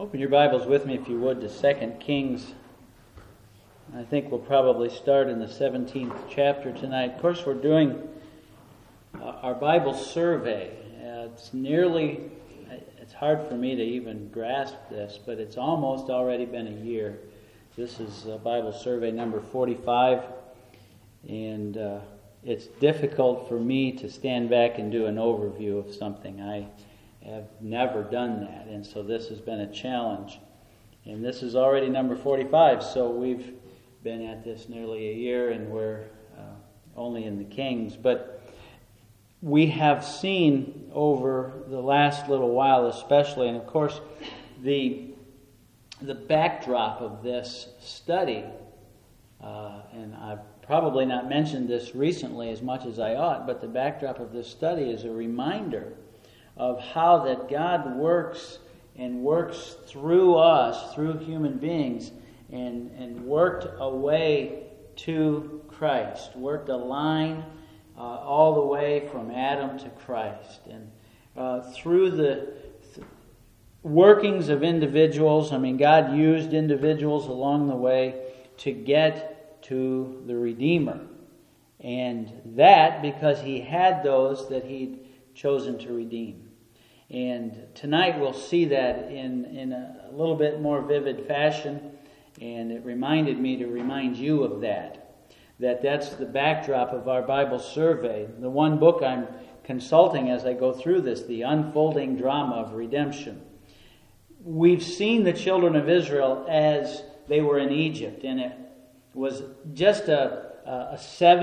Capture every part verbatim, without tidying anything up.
Open your Bibles with me, if you would, to Second Kings. I think we'll probably start in the seventeenth chapter tonight. Of course, we're doing uh, our Bible survey. Uh, it's nearly, it's hard for me to even grasp this, but it's almost already been a year. This is uh, Bible survey number forty-five, and uh, it's difficult for me to stand back and do an overview of something. I have never done that, and so this has been a challenge. And this is already number forty-five, so we've been at this nearly a year, and we're uh, only in the Kings. But we have seen over the last little while especially, and of course the the backdrop of this study, uh, and I've probably not mentioned this recently as much as I ought, but the backdrop of this study is a reminder of how that God works and works through us, through human beings, and, and worked a way to Christ, worked a line uh, all the way from Adam to Christ. And uh, through the th- workings of individuals, I mean, God used individuals along the way to get to the Redeemer. And that because He had those that He'd chosen to redeem. And tonight we'll see that in, in a little bit more vivid fashion, and it reminded me to remind you of that, that that's the backdrop of our Bible survey. The one book I'm consulting as I go through this, The Unfolding Drama of Redemption. We've seen the children of Israel as they were in Egypt, and it was just a, a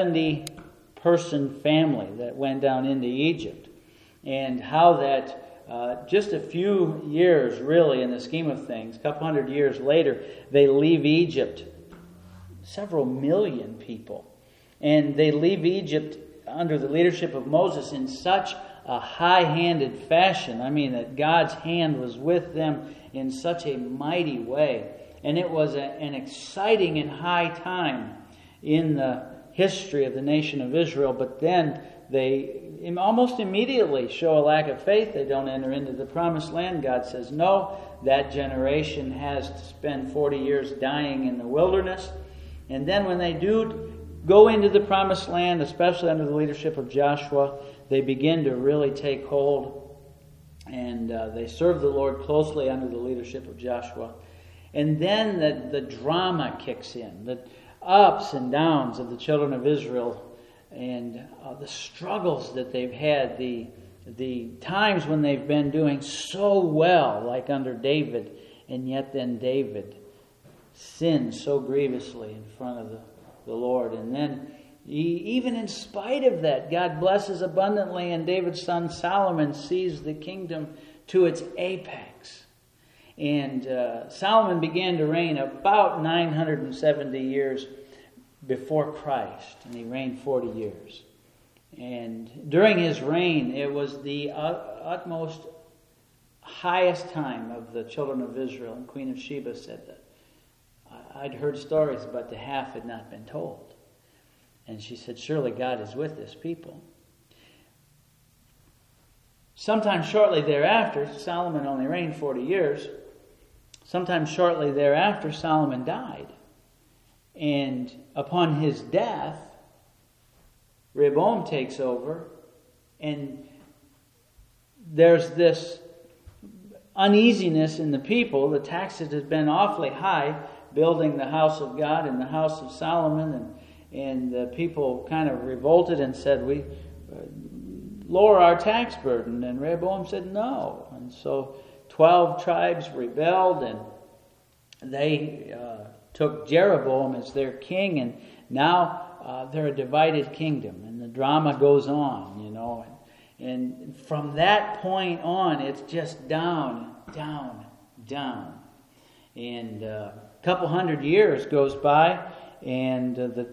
seventy-person family that went down into Egypt, and how that Uh, just a few years, really, in the scheme of things, a couple hundred years later, they leave Egypt. Several million people. And they leave Egypt under the leadership of Moses in such a high-handed fashion. I mean, that God's hand was with them in such a mighty way. And it was a, an exciting and high time in the history of the nation of Israel. But then they almost immediately show a lack of faith. They don't enter into the promised land. God says, no, that generation has to spend forty years dying in the wilderness. And then when they do go into the promised land, especially under the leadership of Joshua, they begin to really take hold. And uh, they serve the Lord closely under the leadership of Joshua. And then the, the drama kicks in, the ups and downs of the children of Israel, and uh, the struggles that they've had, the the times when they've been doing so well, like under David, and yet then David sinned so grievously in front of the, the Lord. And then he, even in spite of that, God blesses abundantly, and David's son Solomon sees the kingdom to its apex. And uh, Solomon began to reign about nine hundred seventy years before Christ, and he reigned forty years. And during his reign, it was the utmost highest time of the children of Israel. And Queen of Sheba said that I'd heard stories, but the half had not been told. And she said, surely God is with this people. Sometime shortly thereafter, Solomon only reigned forty years. Sometime shortly thereafter, Solomon died. And upon his death, Rehoboam takes over, and there's this uneasiness in the people. The taxes had been awfully high, building the house of God and the house of Solomon, and, and the people kind of revolted and said, we uh, lower our tax burden. And Rehoboam said no. And so twelve tribes rebelled, and they Uh, took Jeroboam as their king, and now uh, they're a divided kingdom, and the drama goes on, you know. And, and from that point on, it's just down, down, down. And uh, a couple hundred years goes by, and uh, the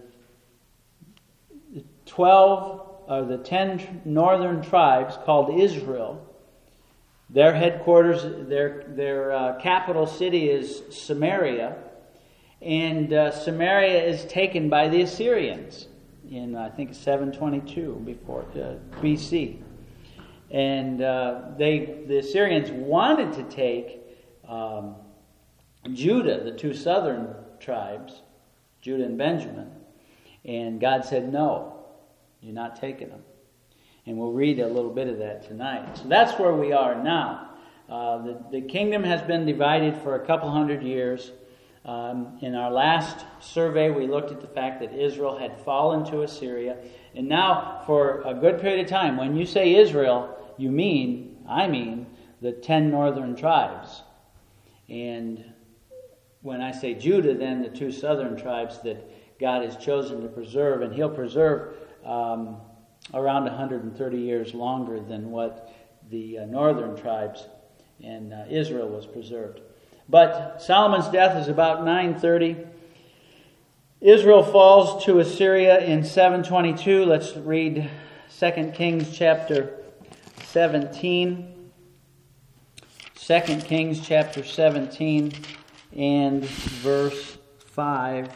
twelve or the ten northern tribes called Israel, their headquarters, their their uh, capital city is Samaria. And uh, Samaria is taken by the Assyrians in, I think, seven twenty-two before uh, B C. And uh, they, the Assyrians wanted to take um, Judah, the two southern tribes, Judah and Benjamin. And God said, no, you're not taking them. And we'll read a little bit of that tonight. So that's where we are now. Uh, the, the kingdom has been divided for a couple hundred years. Um, in our last survey, we looked at the fact that Israel had fallen to Assyria. And now, for a good period of time, when you say Israel, you mean, I mean, the ten northern tribes. And when I say Judah, then the two southern tribes that God has chosen to preserve. And He'll preserve um, around one hundred thirty years longer than what the uh, northern tribes and uh, Israel was preserved. But Solomon's death is about nine thirty. Israel falls to Assyria in seven twenty-two. Let's read Second Kings chapter seventeen. Second Kings chapter seventeen and verse five.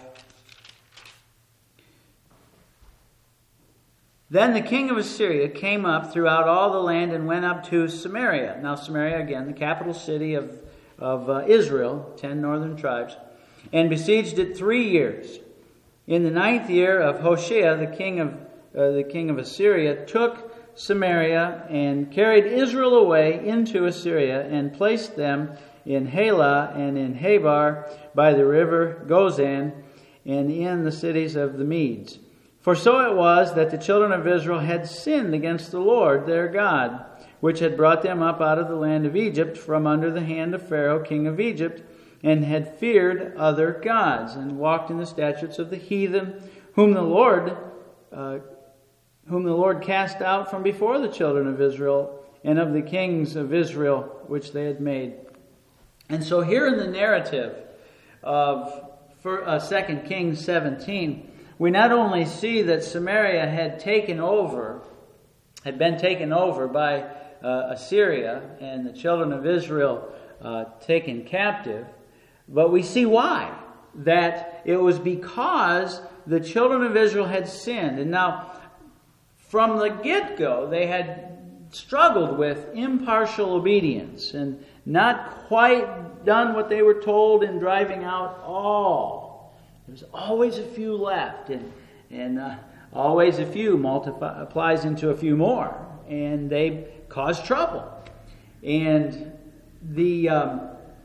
Then the king of Assyria came up throughout all the land and went up to Samaria. Now Samaria, again, the capital city of, of uh, Israel, ten northern tribes, and besieged it three years. In the ninth year of Hoshea, the king of uh, the king of Assyria took Samaria and carried Israel away into Assyria and placed them in Halah and in Habar by the river Gozan and in the cities of the Medes. For so it was that the children of Israel had sinned against the Lord their God, which had brought them up out of the land of Egypt from under the hand of Pharaoh, king of Egypt, and had feared other gods, and walked in the statutes of the heathen, whom the Lord, uh, whom the Lord cast out from before the children of Israel, and of the kings of Israel, which they had made. And so here in the narrative of for, uh, Second Kings seventeen, we not only see that Samaria had taken over, had been taken over by uh, Assyria, and the children of Israel uh, taken captive, but we see why. That it was because the children of Israel had sinned. And now, from the get-go, they had struggled with impartial obedience and not quite done what they were told in driving out all. There's always a few left, and and uh, always a few multiplies into a few more, and they cause trouble. And the um,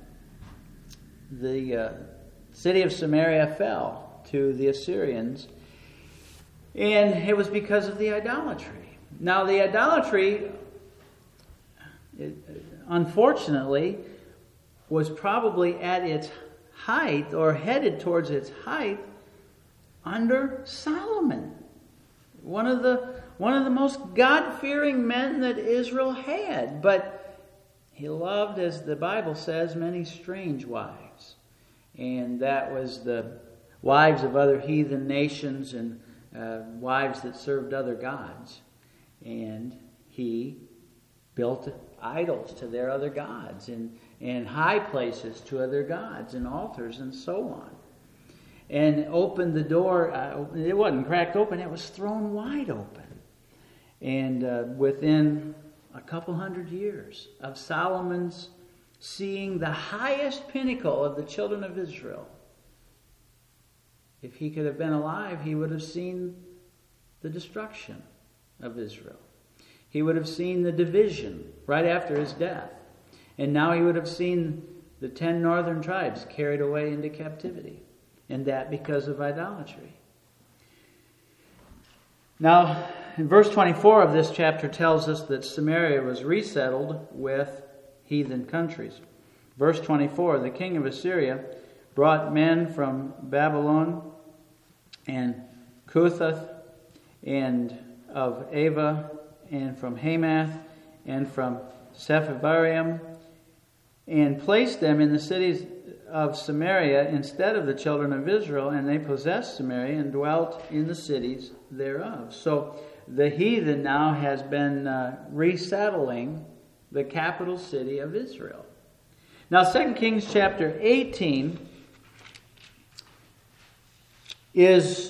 the uh, city of Samaria fell to the Assyrians, and it was because of the idolatry. Now, the idolatry, it, unfortunately, was probably at its height, or headed towards its height, under Solomon, one of the one of the most God-fearing men that Israel had. But he loved, as the Bible says, many strange wives, and that was the wives of other heathen nations and uh, wives that served other gods. And he built idols to their other gods, and and high places to other gods, and altars, and so on. And opened the door. Uh, it wasn't cracked open; it was thrown wide open. And uh, within a couple hundred years of Solomon's seeing the highest pinnacle of the children of Israel, if he could have been alive, he would have seen the destruction of Israel. He would have seen the division right after his death. And now he would have seen the ten northern tribes carried away into captivity. And that because of idolatry. Now, in verse twenty-four of this chapter tells us that Samaria was resettled with heathen countries. Verse twenty-four, the king of Assyria brought men from Babylon and Cuthath and of Ava and from Hamath and from Sepharvaim, and placed them in the cities of Samaria instead of the children of Israel, and they possessed Samaria and dwelt in the cities thereof. So the heathen now has been uh, resettling the capital city of Israel. Now, Second Kings chapter eighteen is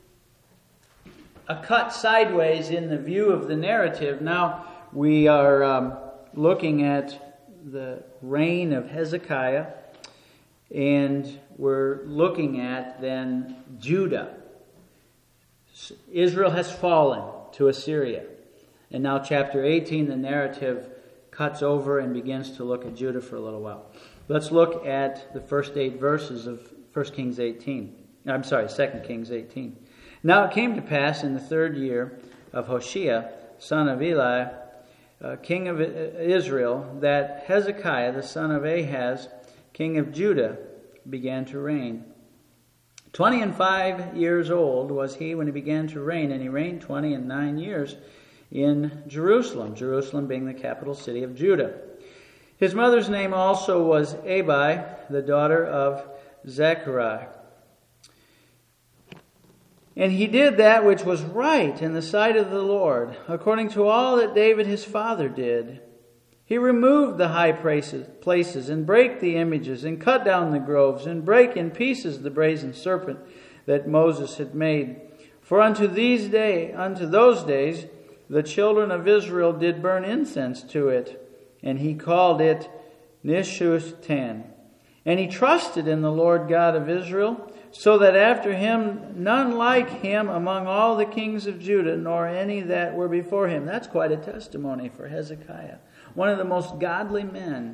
a cut sideways in the view of the narrative. Now we are um, looking at the reign of Hezekiah, and we're looking at then Judah. Israel has fallen to Assyria. And now chapter eighteen, the narrative cuts over and begins to look at Judah for a little while. Let's look at the first eight verses of First Kings eighteen. I'm sorry, Second Kings eighteen. Now it came to pass in the third year of Hoshea, son of Eli, uh, king of Israel, that Hezekiah, the son of Ahaz, king of Judah, began to reign. Twenty and five years old was he when he began to reign, and he reigned twenty and nine years in Jerusalem, Jerusalem being the capital city of Judah. His mother's name also was Abi, the daughter of Zechariah. And he did that which was right in the sight of the Lord, according to all that David his father did. He removed the high places, and brake the images, and cut down the groves, and brake in pieces the brazen serpent that Moses had made. For unto these day, unto those days, the children of Israel did burn incense to it, and he called it Nehushtan. And he trusted in the Lord God of Israel, so that after him none like him among all the kings of Judah, nor any that were before him. That's quite a testimony for Hezekiah. One of the most godly men.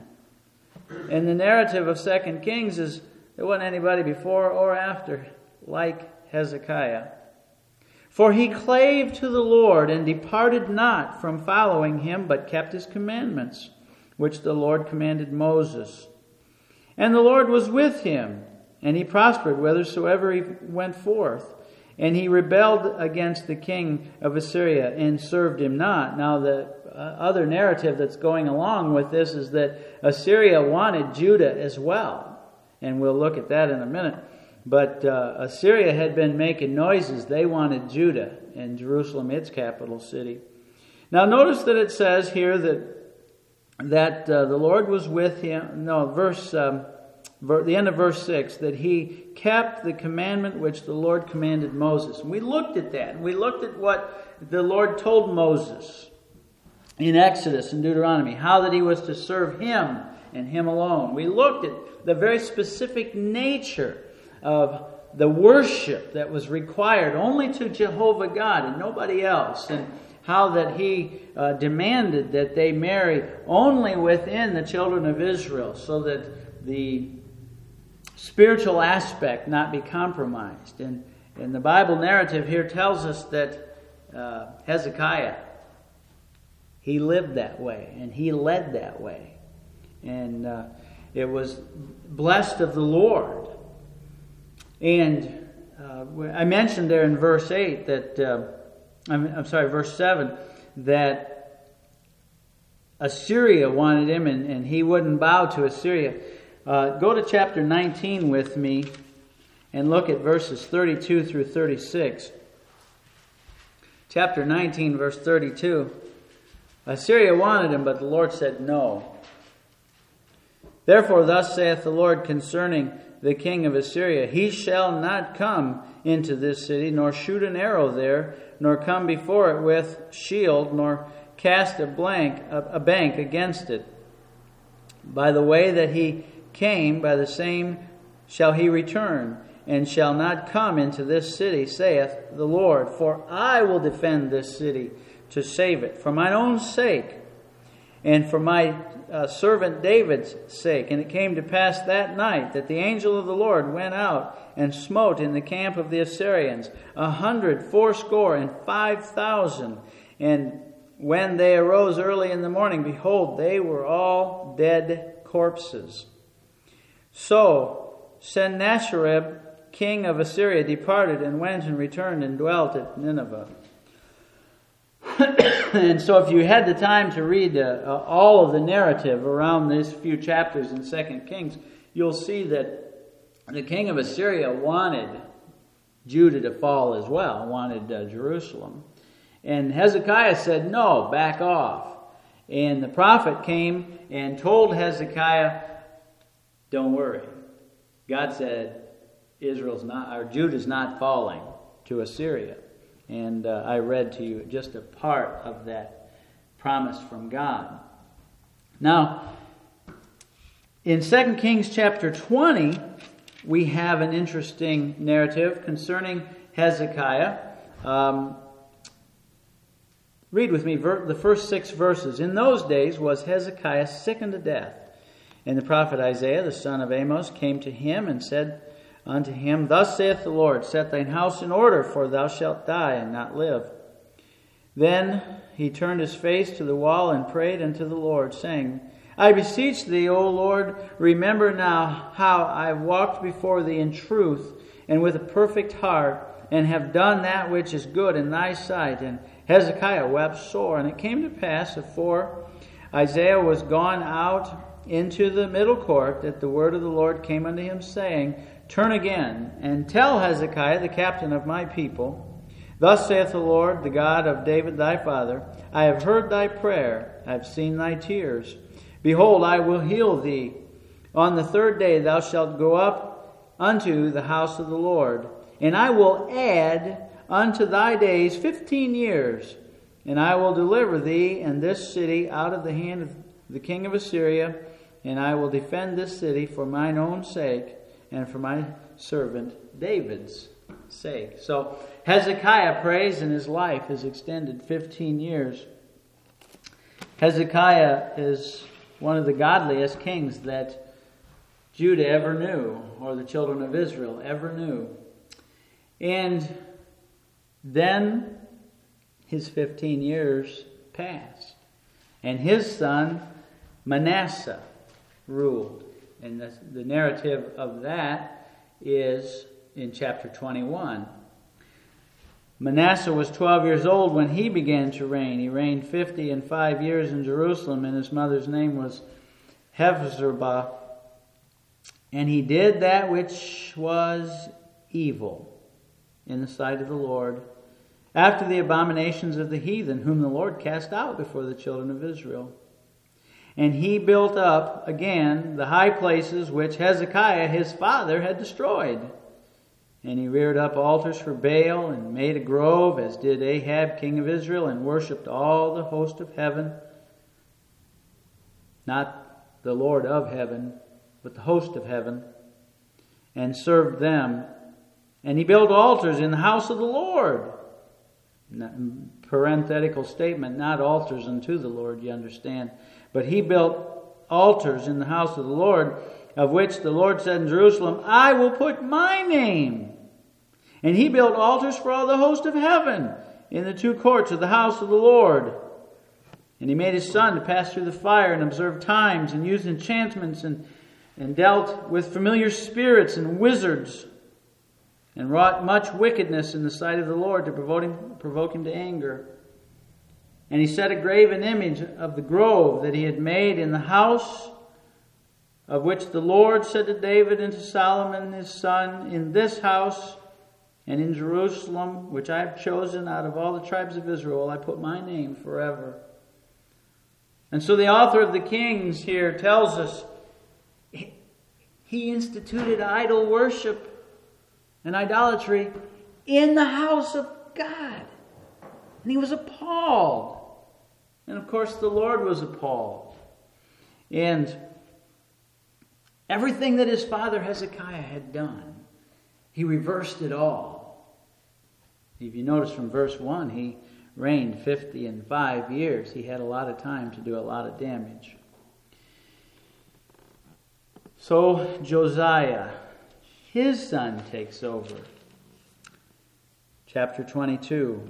And the narrative of Second Kings is there wasn't anybody before or after like Hezekiah. For he clave to the Lord, and departed not from following him, but kept his commandments, which the Lord commanded Moses. And the Lord was with him, and he prospered whithersoever he went forth. And he rebelled against the king of Assyria, and served him not. Now the uh, other narrative that's going along with this is that Assyria wanted Judah as well. And we'll look at that in a minute. But uh, Assyria had been making noises. They wanted Judah and Jerusalem, its capital city. Now notice that it says here that that uh, the Lord was with him. No, verse um, ver, the end of verse six, that he kept the commandment which the Lord commanded Moses. And we looked at that. And we looked at what the Lord told Moses in Exodus and Deuteronomy, how that he was to serve him and him alone. We looked at the very specific nature of the worship that was required only to Jehovah God and nobody else, and how that he uh, demanded that they marry only within the children of Israel, so that the spiritual aspect not be compromised. And, and the Bible narrative here tells us that uh, Hezekiah, he lived that way, and he led that way. And uh, it was blessed of the Lord. And uh, I mentioned there in verse eight that, uh, I'm, I'm sorry, verse seven, that Assyria wanted him and, and he wouldn't bow to Assyria. Uh, go to chapter nineteen with me and look at verses thirty-two through thirty-six. Chapter nineteen, verse thirty-two. Assyria wanted him, but the Lord said no. Therefore thus saith the Lord concerning the king of Assyria, he shall not come into this city, nor shoot an arrow there, nor come before it with shield, nor cast a blank a, a bank against it. By the way that he came, by the same shall he return, and shall not come into this city, saith the Lord. For I will defend this city to save it, for mine own sake, and for my uh, servant David's sake. And it came to pass that night that the angel of the Lord went out and smote in the camp of the Assyrians a hundred fourscore and five thousand. And when they arose early in the morning, behold, they were all dead corpses. So Sennacherib, king of Assyria, departed and went and returned and dwelt at Nineveh. And so if you had the time to read uh, uh, all of the narrative around these few chapters in Second Kings, you'll see that the king of Assyria wanted Judah to fall as well, wanted uh, Jerusalem. And Hezekiah said, no, back off. And the prophet came and told Hezekiah, don't worry. God said, Israel's not, or Judah's not falling to Assyria. And uh, I read to you just a part of that promise from God. Now, In Second Kings chapter twenty, we have an interesting narrative concerning Hezekiah. Um, read with me ver- the first six verses. In those days was Hezekiah sick unto death. And the prophet Isaiah, the son of Amos, came to him and said unto him, Thus saith the Lord, Set thine house in order, for thou shalt die and not live. Then he turned his face to the wall and prayed unto the Lord, saying, I beseech thee, O Lord, remember now how I have walked before thee in truth and with a perfect heart, and have done that which is good in thy sight. And Hezekiah wept sore. And it came to pass, afore Isaiah was gone out into the middle court, that the word of the Lord came unto him, saying, Turn again, and tell Hezekiah, the captain of my people, Thus saith the Lord, the God of David thy father, I have heard thy prayer, I have seen thy tears. Behold, I will heal thee. On the third day thou shalt go up unto the house of the Lord, and I will add unto thy days fifteen years, and I will deliver thee and this city out of the hand of the king of Assyria, and I will defend this city for mine own sake and for my servant David's sake. So Hezekiah prays, and his life is extended fifteen years. Hezekiah is one of the godliest kings that Judah ever knew, or the children of Israel ever knew. And then his fifteen years passed, and his son Manasseh ruled. And the, the narrative of that is in chapter twenty-one. Manasseh was twelve years old when he began to reign. He reigned fifty and five years in Jerusalem, and his mother's name was Hephzibah. And he did that which was evil in the sight of the Lord, after the abominations of the heathen, whom the Lord cast out before the children of Israel. And he built up again the high places which Hezekiah his father had destroyed. And he reared up altars for Baal, and made a grove, as did Ahab king of Israel, and worshipped all the host of heaven. Not the Lord of heaven, but the host of heaven, and served them. And he built altars in the house of the Lord. Parenthetical statement, not altars unto the Lord, you understand. But he built altars in the house of the Lord, of which the Lord said in Jerusalem, I will put my name. And he built altars for all the host of heaven in the two courts of the house of the Lord. And he made his son to pass through the fire, and observe times, and used enchantments, and, and dealt with familiar spirits and wizards, and wrought much wickedness in the sight of the Lord to provoke him, provoke him to anger. And he set a graven image of the grove that he had made in the house, of which the Lord said to David and to Solomon his son, In this house and in Jerusalem, which I have chosen out of all the tribes of Israel, I put my name forever. And so the author of the Kings here tells us he instituted idol worship and idolatry in the house of God. And he was appalled. And of course the Lord was appalled. And everything that his father Hezekiah had done, he reversed it all. If you notice from verse one, he reigned fifty and five years. He had a lot of time to do a lot of damage. So Josiah, his son, takes over. Chapter twenty-two.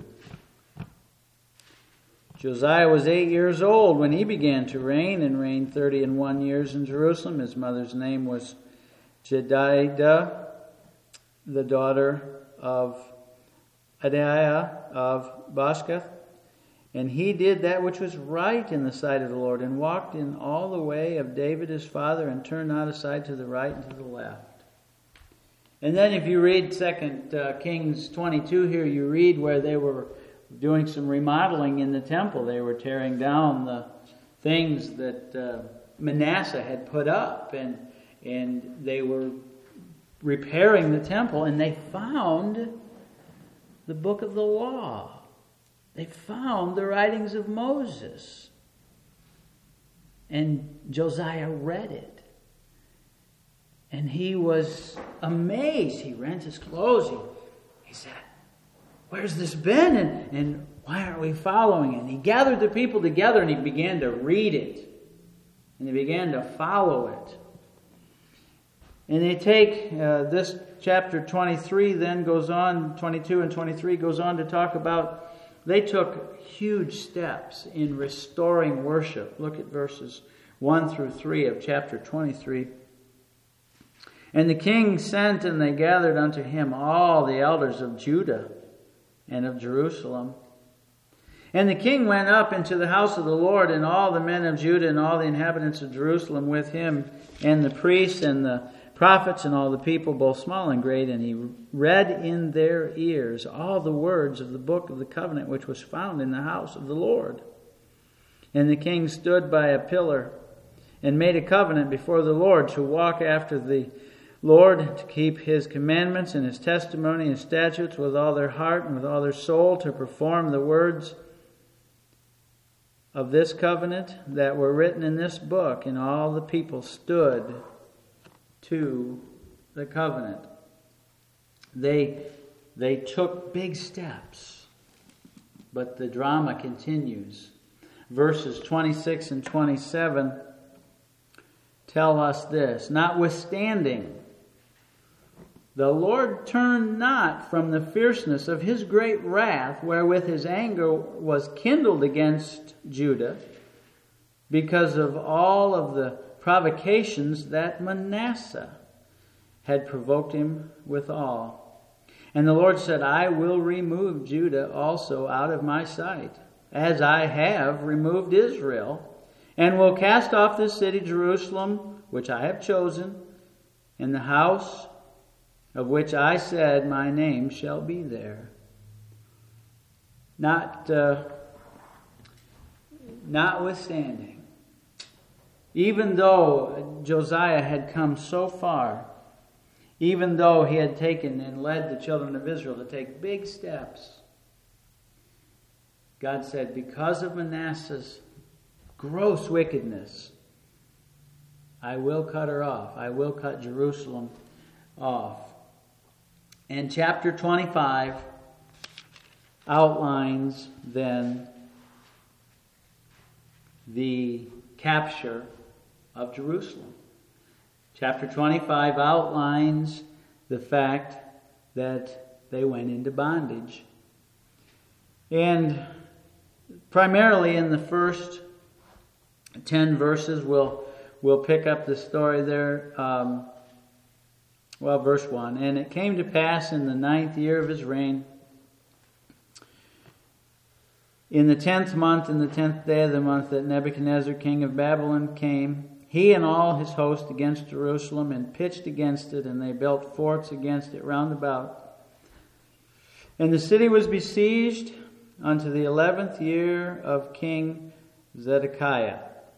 Josiah was eight years old when he began to reign, and reigned thirty and one years in Jerusalem. His mother's name was Jedidah, the daughter of Adaiah of Boshkath. And he did that which was right in the sight of the Lord, and walked in all the way of David his father, and turned not aside to the right and to the left. And then if you read Second uh, Kings twenty-two here, you read where they were doing some remodeling in the temple. They were tearing down the things that uh, Manasseh had put up, and and they were repairing the temple, and they found the book of the law. They found the writings of Moses. And Josiah read it. And he was amazed. He rent his clothes. He, he said, where's this been? And, and why aren't we following it? And he gathered the people together and he began to read it. And they began to follow it. And they take uh, this chapter twenty-three then goes on, twenty-two and twenty-three goes on to talk about they took huge steps in restoring worship. Look at verses one through three of chapter twenty-three. And the king sent, and they gathered unto him all the elders of Judah and of Jerusalem. And the king went up into the house of the Lord, and all the men of Judah and all the inhabitants of Jerusalem with him, and the priests and the prophets and all the people, both small and great. And he read in their ears all the words of the book of the covenant which was found in the house of the Lord. And the king stood by a pillar and made a covenant before the Lord to walk after the Lord, to keep his commandments and his testimony and statutes with all their heart and with all their soul, to perform the words of this covenant that were written in this book. And all the people stood to the covenant. They, they took big steps, but the drama continues. Verses twenty-six and twenty-seven tell us this: notwithstanding, the Lord turned not from the fierceness of his great wrath, wherewith his anger was kindled against Judah, because of all of the provocations that Manasseh had provoked him withal. And the Lord said, I will remove Judah also out of my sight, as I have removed Israel, and will cast off this city Jerusalem, which I have chosen, and the house of which I said, my name shall be there. Not, uh, notwithstanding, even though Josiah had come so far, even though he had taken and led the children of Israel to take big steps, God said, because of Manasseh's gross wickedness, I will cut her off. I will cut Jerusalem off. And chapter twenty-five outlines then the capture of Jerusalem. Chapter twenty-five outlines the fact that they went into bondage. And primarily in the first ten verses, we'll, we'll pick up the story there. Um, Well, verse one, and it came to pass in the ninth year of his reign, in the tenth month, in the tenth day of the month, that Nebuchadnezzar, king of Babylon, came, he and all his host, against Jerusalem, and pitched against it, and they built forts against it round about. And the city was besieged unto the eleventh year of King Zedekiah.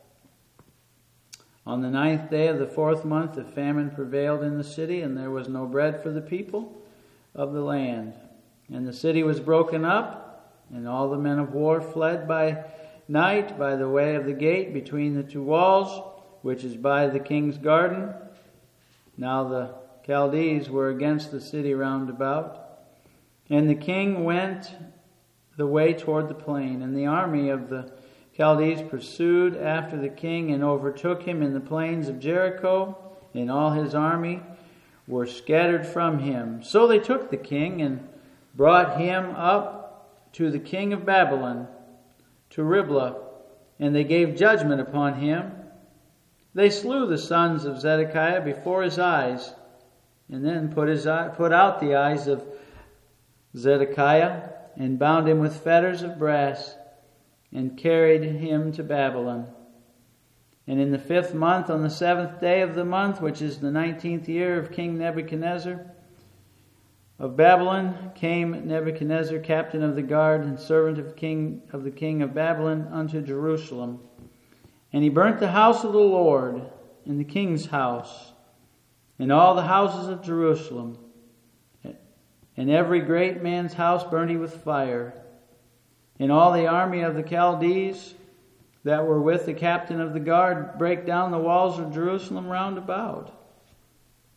On the ninth day of the fourth month, the famine prevailed in the city, and there was no bread for the people of the land. And the city was broken up, and all the men of war fled by night by the way of the gate between the two walls, which is by the king's garden. Now the Chaldees were against the city round about. And the king went the way toward the plain, and the army of the Chaldees pursued after the king and overtook him in the plains of Jericho, and all his army were scattered from him. So they took the king and brought him up to the king of Babylon, to Riblah, and they gave judgment upon him. They slew the sons of Zedekiah before his eyes, and then put his eye, put out the eyes of Zedekiah, and bound him with fetters of brass, and carried him to Babylon. And in the fifth month, on the seventh day of the month, which is the nineteenth year of King Nebuchadnezzar of Babylon, came Nebuchadnezzar, captain of the guard and servant of king of the king of Babylon, unto Jerusalem. And he burnt the house of the Lord, and the king's house, and all the houses of Jerusalem, and every great man's house burnt he with fire. And all the army of the Chaldees that were with the captain of the guard brake down the walls of Jerusalem round about.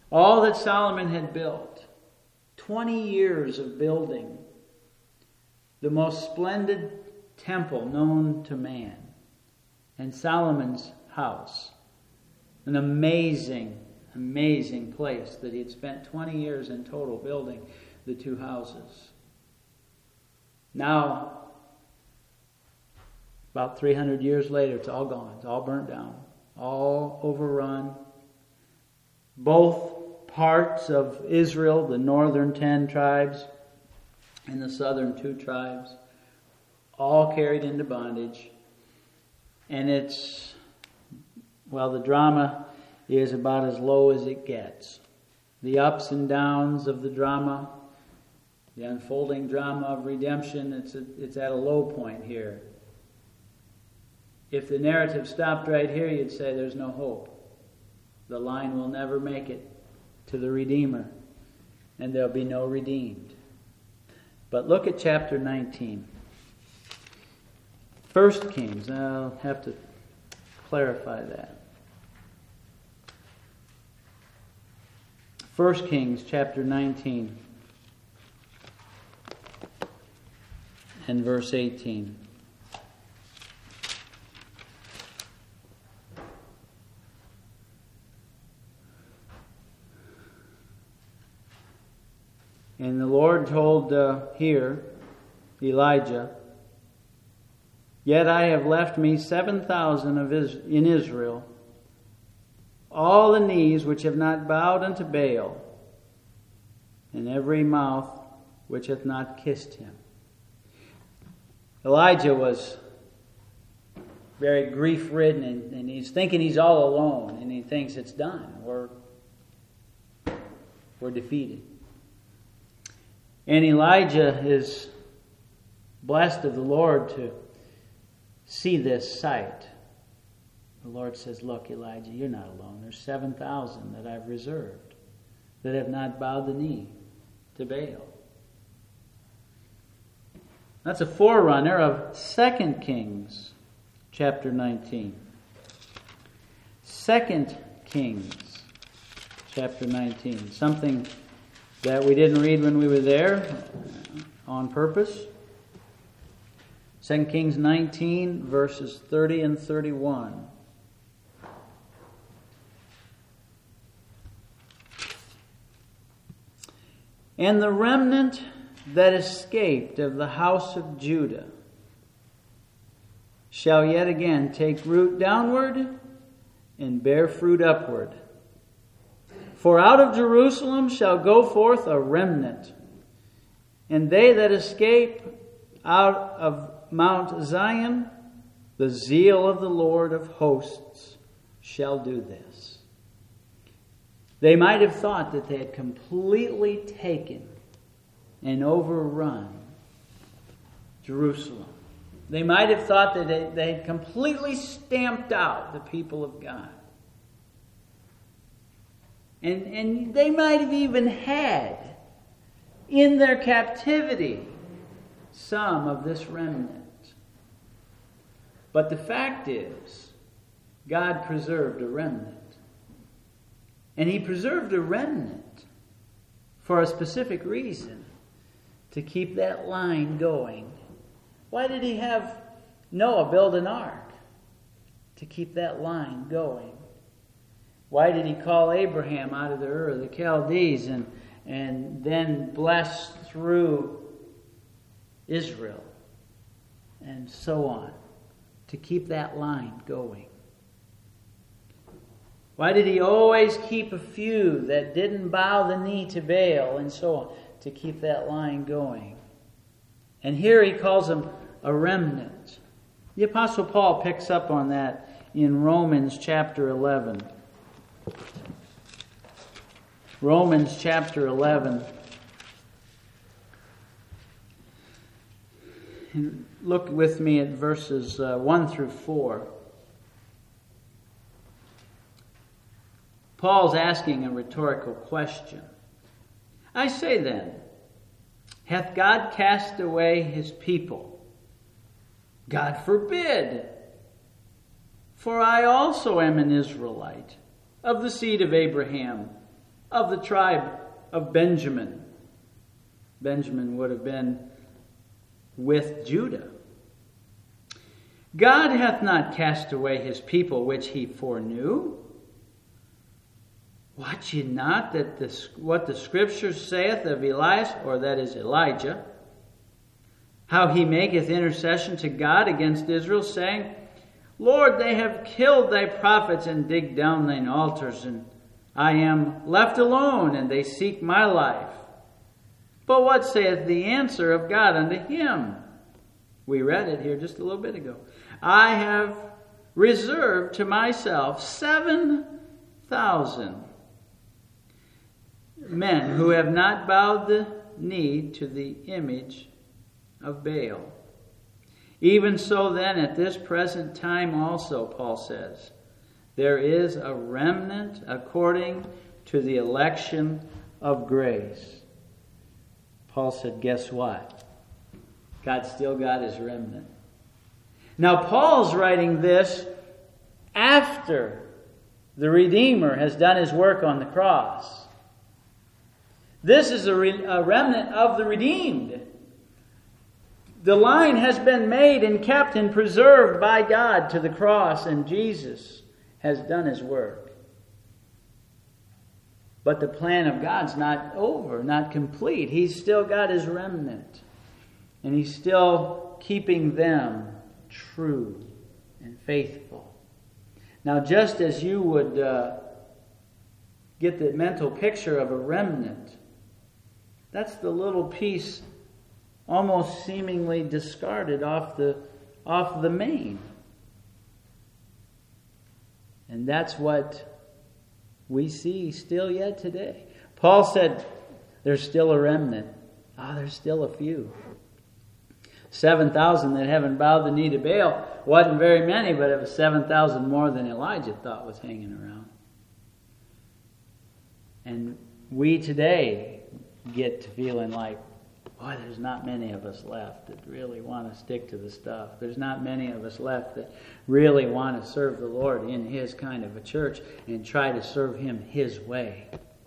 All that Solomon had built, twenty years of building, the most splendid temple known to man, and Solomon's house, an amazing, amazing place that he had spent twenty years in total building the two houses. Now, about three hundred years later, it's all gone. It's all burnt down. All overrun. Both parts of Israel, the northern ten tribes and the southern two tribes, all carried into bondage. And it's, well, the drama is about as low as it gets. The ups and downs of the drama, the unfolding drama of redemption, it's a, it's at a low point here. If the narrative stopped right here, you'd say there's no hope. The line will never make it to the Redeemer, and there'll be no redeemed. But look at chapter nineteen. First Kings, I'll have to clarify that. First Kings chapter nineteen and verse eighteen. And the Lord told uh, here, Elijah, "Yet I have left me seven thousand of Is- in Israel, all the knees which have not bowed unto Baal, and every mouth which hath not kissed him." Elijah was very grief-ridden, and, and he's thinking he's all alone, and he thinks it's done. We're, we're defeated. And Elijah is blessed of the Lord to see this sight. The Lord says, "Look, Elijah, you're not alone. There's seven thousand that I've reserved that have not bowed the knee to Baal." That's a forerunner of Second Kings chapter nineteen. Second Kings chapter nineteen. Something that we didn't read when we were there on purpose. Second Kings nineteen, verses thirty and thirty-one. "And the remnant that escaped of the house of Judah shall yet again take root downward and bear fruit upward. For out of Jerusalem shall go forth a remnant, and they that escape out of Mount Zion, the zeal of the Lord of hosts shall do this." They might have thought that they had completely taken and overrun Jerusalem. They might have thought that they, they had completely stamped out the people of God. And, and they might have even had in their captivity some of this remnant. But the fact is, God preserved a remnant. And He preserved a remnant for a specific reason, to keep that line going. Why did He have Noah build an ark? To keep that line going. Why did He call Abraham out of the Ur of the Chaldees and, and then bless through Israel and so on? To keep that line going. Why did He always keep a few that didn't bow the knee to Baal and so on? To keep that line going. And here He calls them a remnant. The Apostle Paul picks up on that in Romans chapter eleven. Romans chapter eleven. And look with me at verses uh, one through four. Paul's asking a rhetorical question. "I say then, hath God cast away His people? God forbid. For I also am an Israelite, of the seed of Abraham, of the tribe of Benjamin. Benjamin would have been with Judah. God hath not cast away his people which he foreknew. Watch ye not that this, what the Scripture saith of Elias, or that is Elijah, how he maketh intercession to God against Israel, saying, Lord, they have killed thy prophets and digged down thine altars, and I am left alone, and they seek my life. But what saith the answer of God unto him? We read it here just a little bit ago. I have reserved to myself seven thousand men who have not bowed the knee to the image of Baal. Even so then, at this present time also, Paul says, there is a remnant according to the election of grace. Paul said, guess what? God still got his remnant. Now, Paul's writing this after the Redeemer has done his work on the cross. This is a, re- a remnant of the redeemed. The line has been made and kept and preserved by God to the cross, and Jesus has done his work. But the plan of God's not over, not complete. He's still got his remnant. And he's still keeping them true and faithful. Now, just as you would uh, get the mental picture of a remnant, that's the little piece almost seemingly discarded off the, off the main. And that's what we see still yet today. Paul said there's still a remnant. Ah, oh, there's still a few. seven thousand that haven't bowed the knee to Baal wasn't very many, but it was seven thousand more than Elijah thought was hanging around. And we today get to feeling like, boy, there's not many of us left that really want to stick to the stuff. There's not many of us left that really want to serve the Lord in his kind of a church and try to serve him his way.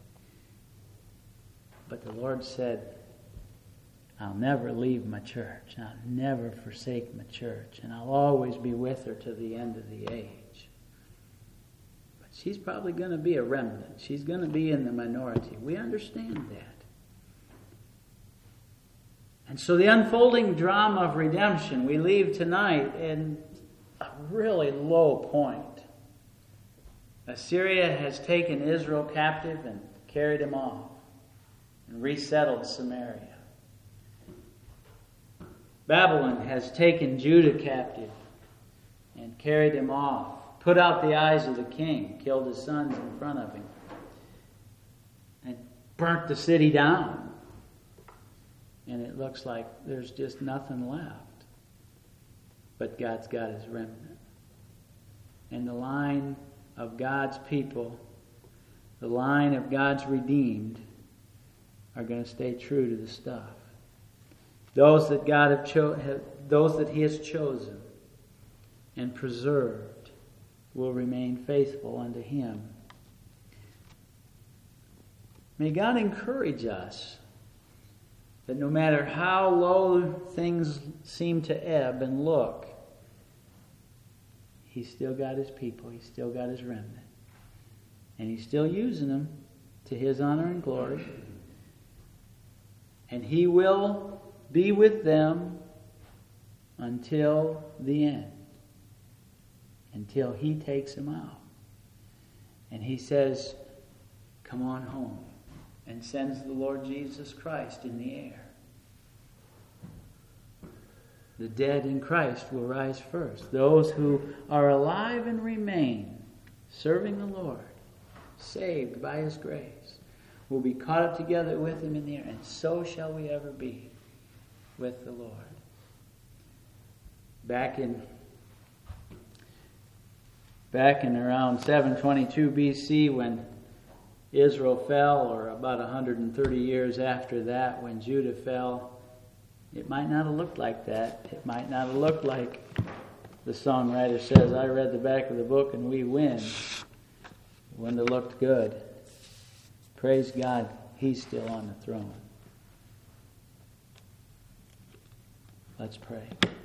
But the Lord said, I'll never leave my church. I'll never forsake my church. And I'll always be with her to the end of the age. But she's probably going to be a remnant. She's going to be in the minority. We understand that. And so the unfolding drama of redemption, we leave tonight in a really low point. Assyria has taken Israel captive and carried him off and resettled Samaria. Babylon has taken Judah captive and carried him off, put out the eyes of the king, killed his sons in front of him, and burnt the city down. And it looks like there's just nothing left. But God's got his remnant. And the line of God's people, the line of God's redeemed, are going to stay true to the stuff. Those that God have, cho- have those that he has chosen and preserved will remain faithful unto him. May God encourage us that no matter how low things seem to ebb and look, he's still got his people. He's still got his remnant. And he's still using them to his honor and glory. And he will be with them until the end. Until he takes them out. And he says, come on home. And sends the Lord Jesus Christ in the air. The dead in Christ will rise first. Those who are alive and remain, serving the Lord, saved by his grace, will be caught up together with him in the air, and so shall we ever be with the Lord. Back in back in around seven twenty-two B C, when Israel fell, or about one hundred thirty years after that, when Judah fell, it might not have looked like that. It might not have looked like the songwriter says, I read the back of the book and we win. It wouldn't have looked good. Praise God, He's still on the throne. Let's pray.